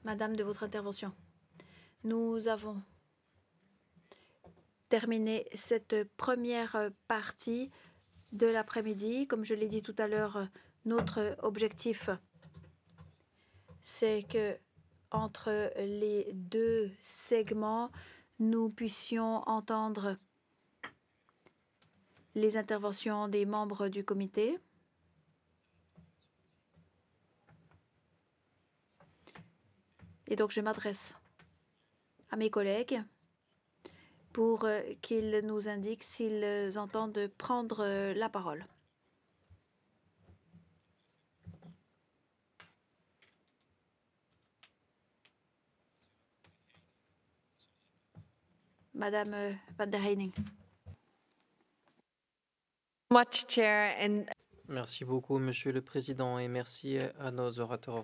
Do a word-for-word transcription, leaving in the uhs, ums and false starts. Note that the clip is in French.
Madame, de votre intervention. Nous avons terminé cette première partie de l'après-midi. Comme je l'ai dit tout à l'heure, notre objectif, c'est que entre les deux segments, nous puissions entendre les interventions des membres du comité. Et donc, je m'adresse à mes collègues pour qu'ils nous indiquent s'ils entendent prendre la parole. Madame Van der Heining. Merci beaucoup, Monsieur le Président, et merci à nos orateurs